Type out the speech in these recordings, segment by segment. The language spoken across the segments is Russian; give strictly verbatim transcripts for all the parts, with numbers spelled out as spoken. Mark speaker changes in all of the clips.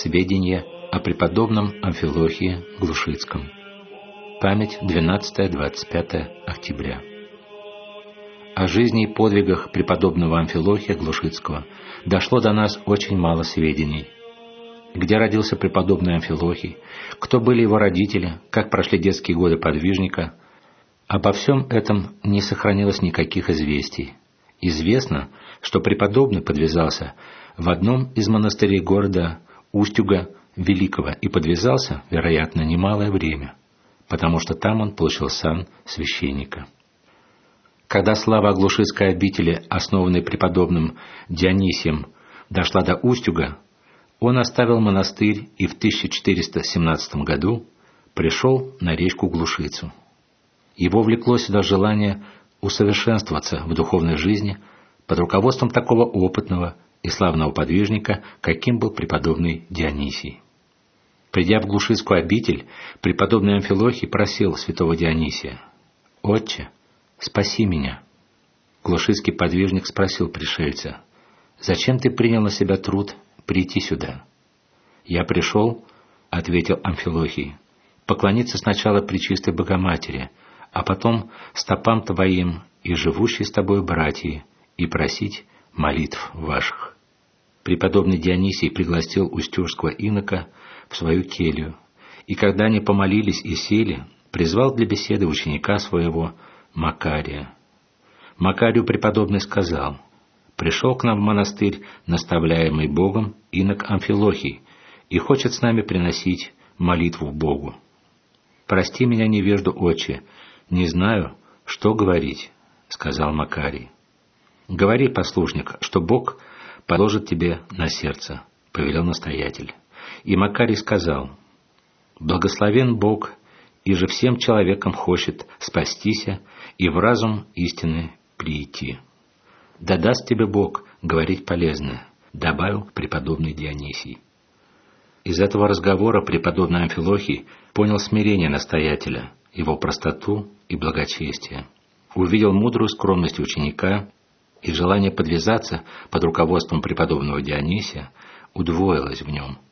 Speaker 1: Сведения о преподобном Амфилохии Глушицком. Память двенадцатое-двадцать пятое октября. О жизни и подвигах преподобного Амфилохия Глушицкого дошло до нас очень мало сведений. Где родился преподобный Амфилохий, кто были его родители, как прошли детские годы подвижника, обо всем этом не сохранилось никаких известий. Известно, что преподобный подвязался в одном из монастырей города Устюга Великого и подвязался, вероятно, немалое время, потому что там он получил сан священника. Когда слава о Глушицкой обители, основанной преподобным Дионисием, дошла до Устюга, он оставил монастырь и в тысяча четыреста семнадцатом году пришел на речку Глушицу. Его влекло сюда желание усовершенствоваться в духовной жизни под руководством такого опытного и славного подвижника, каким был преподобный Дионисий. Придя в Глушицкую обитель, преподобный Амфилохий просил святого Дионисия: «Отче, спаси меня». Глушицкий подвижник спросил пришельца: «Зачем ты принял на себя труд прийти сюда?» «Я пришел, — ответил Амфилохий, — поклониться сначала Пречистой Богоматери, а потом стопам твоим и живущей с тобой братьи, и просить молитв ваших». Преподобный Дионисий пригласил устюжского инока в свою келью, и когда они помолились и сели, призвал для беседы ученика своего Макария. Макарию преподобный сказал: «Пришел к нам в монастырь наставляемый Богом инок Амфилохий и хочет с нами приносить молитву Богу. Прости меня, невежду, отче, не знаю, что говорить», — сказал Макарий. «Говори, послушник, что Бог положит тебе на сердце», — повелел настоятель. И Макарий сказал: «Благословен Бог, и же всем человеком хочет спастися и в разум истины прийти. Да даст тебе Бог говорить полезное», — добавил преподобный Дионисий. Из этого разговора преподобный Амфилохий понял смирение настоятеля, его простоту и благочестие, увидел мудрую скромность ученика, и желание подвязаться под руководством преподобного Дионисия удвоилось в нем.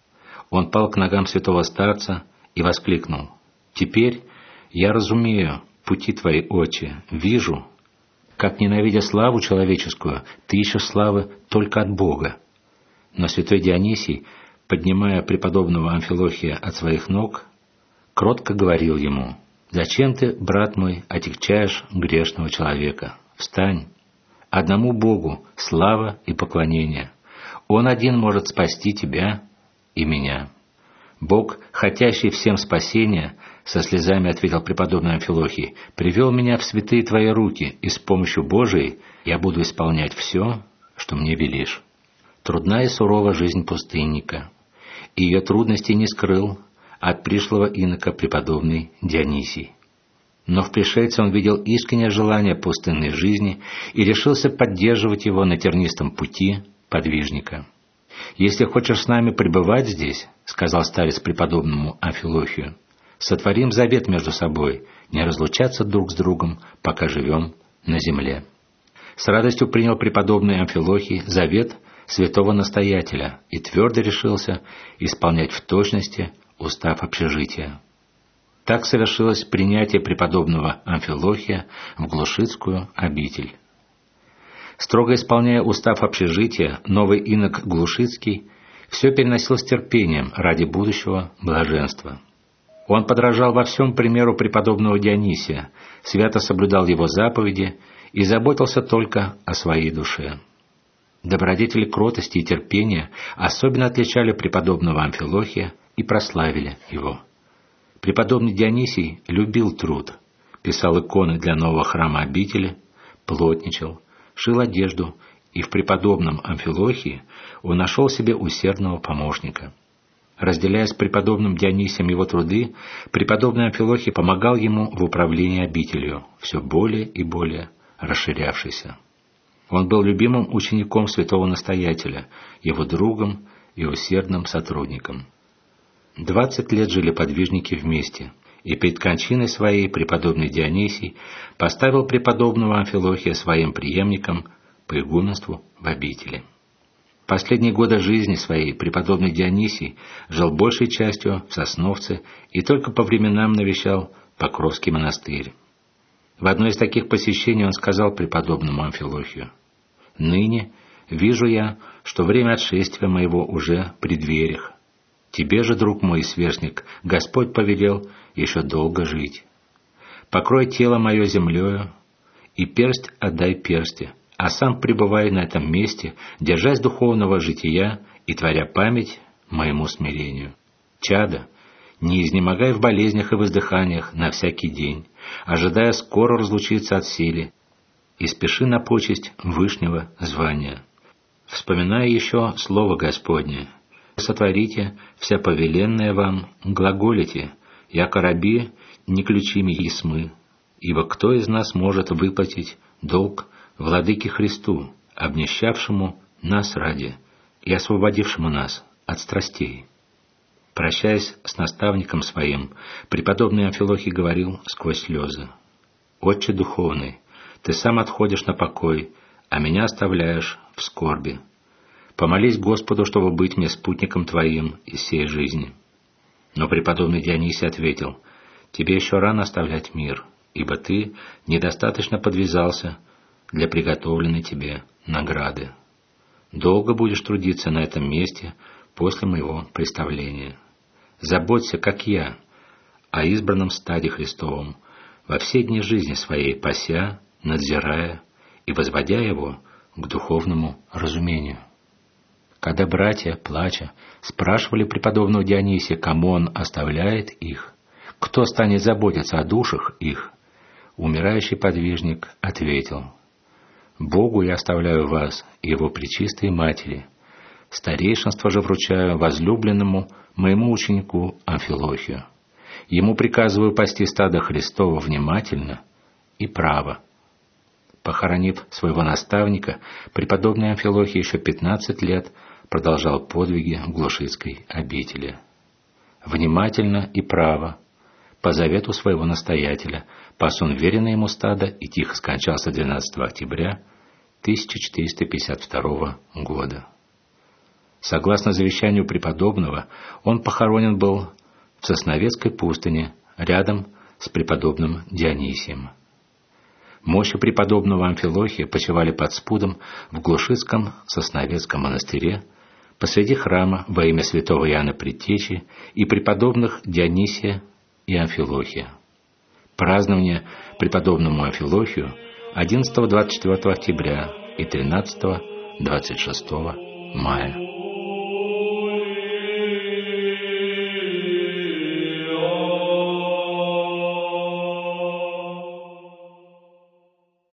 Speaker 1: Он пал к ногам святого старца и воскликнул: «Теперь я разумею пути твои, отче, вижу, как, ненавидя славу человеческую, ты ищешь славы только от Бога». Но святой Дионисий, поднимая преподобного Амфилохия от своих ног, кротко говорил ему: «Зачем ты, брат мой, отягчаешь грешного человека? Встань! Одному Богу слава и поклонение. Он один может спасти тебя и меня». «Бог, хотящий всем спасения, — со слезами ответил преподобный Амфилохий, — привел меня в святые твои руки, и с помощью Божией я буду исполнять все, что мне велишь». Трудна и сурова жизнь пустынника, и ее трудности не скрыл от пришлого инока преподобный Дионисий. Но в пришельце он видел искреннее желание пустынной жизни и решился поддерживать его на тернистом пути подвижника. «Если хочешь с нами пребывать здесь, — сказал старец преподобному Амфилохию, — сотворим завет между собой, не разлучаться друг с другом, пока живем на земле». С радостью принял преподобный Амфилохий завет святого настоятеля и твердо решился исполнять в точности устав общежития. Так совершилось принятие преподобного Амфилохия в Глушицкую обитель. Строго исполняя устав общежития, новый инок Глушицкий все переносил с терпением ради будущего блаженства. Он подражал во всем примеру преподобного Дионисия, свято соблюдал его заповеди и заботился только о своей душе. Добродетели кротости и терпения особенно отличали преподобного Амфилохия и прославили его. Преподобный Дионисий любил труд, писал иконы для нового храма обители, плотничал, шил одежду, и в преподобном Амфилохии он нашел себе усердного помощника. Разделяя с преподобным Дионисием его труды, преподобный Амфилохий помогал ему в управлении обителью, все более и более расширявшейся. Он был любимым учеником святого настоятеля, его другом и усердным сотрудником. Двадцать лет жили подвижники вместе, и перед кончиной своей преподобный Дионисий поставил преподобного Амфилохия своим преемником по игуменству в обители. последние годы жизни своей преподобный Дионисий жил большей частью в Сосновце и только по временам навещал Покровский монастырь. В одно из таких посещений он сказал преподобному Амфилохию: «Ныне вижу я, что время отшествия моего уже при дверях. Тебе же, друг мой и сверстник, Господь повелел еще долго жить. Покрой тело мое землею, и персть отдай персти, а сам пребывай на этом месте, держась духовного жития и творя память моему смирению. Чадо, не изнемогай в болезнях и воздыханиях на всякий день, ожидая скоро разлучиться от силы, и спеши на почесть вышнего звания. Вспоминая еще слово Господне: сотворите вся повеленное вам, глаголите, яко раби не ключими есмы, ибо кто из нас может выплатить долг Владыке Христу, обнищавшему нас ради и освободившему нас от страстей?» Прощаясь с наставником своим, преподобный Амфилохий говорил сквозь слезы: «Отче духовный, ты сам отходишь на покой, а меня оставляешь в скорби. Помолись Господу, чтобы быть мне спутником твоим из сей жизни». Но преподобный Дионисий ответил: «Тебе еще рано оставлять мир, ибо ты недостаточно подвязался для приготовленной тебе награды. Долго будешь трудиться на этом месте после моего представления. Заботься, как я, о избранном стаде Христовом, во все дни жизни своей пася, надзирая и возводя его к духовному разумению». Когда братья, плача, спрашивали преподобного Дионисия, кому он оставляет их, кто станет заботиться о душах их, умирающий подвижник ответил: «Богу я оставляю вас и его пречистой матери. Старейшинство же вручаю возлюбленному моему ученику Амфилохию. Ему приказываю пасти стадо Христово внимательно и право». Похоронив своего наставника, преподобный Амфилохий еще пятнадцать лет продолжал подвиги в Глушицкой обители. Внимательно и право, по завету своего настоятеля, пас он веренное ему стадо и тихо скончался двенадцатого октября тысяча четыреста пятьдесят второго года. Согласно завещанию преподобного, он похоронен был в Сосновецкой пустыне рядом с преподобным Дионисием. Мощи преподобного Амфилохия почивали под спудом в Глушицком Сосновецком монастыре посреди храма во имя святого Иоанна Предтечи и преподобных Дионисия и Амфилохия. Празднование преподобному Амфилохию одиннадцатого-двадцать четвёртого октября и тринадцатого-двадцать шестого мая.